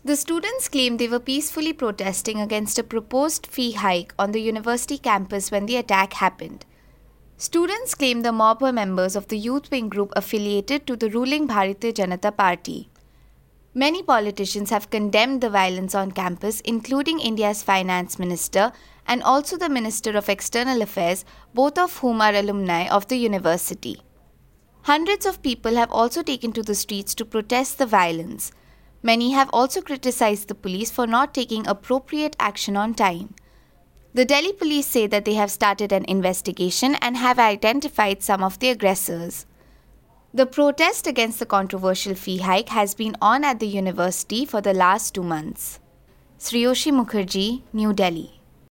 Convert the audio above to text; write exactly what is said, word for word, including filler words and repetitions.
The students claimed they were peacefully protesting against a proposed fee hike on the university campus when the attack happened. Students claimed the mob were members of the youth wing group affiliated to the ruling Bharatiya Janata Party. Many politicians have condemned the violence on campus, including India's finance minister and also the Minister of External Affairs, both of whom are alumni of the university. Hundreds of people have also taken to the streets to protest the violence. Many have also criticized the police for not taking appropriate action on time. The Delhi police say that they have started an investigation and have identified some of the aggressors. The protest against the controversial fee hike has been on at the university for the last two months. Sriyoshi Mukherjee, New Delhi.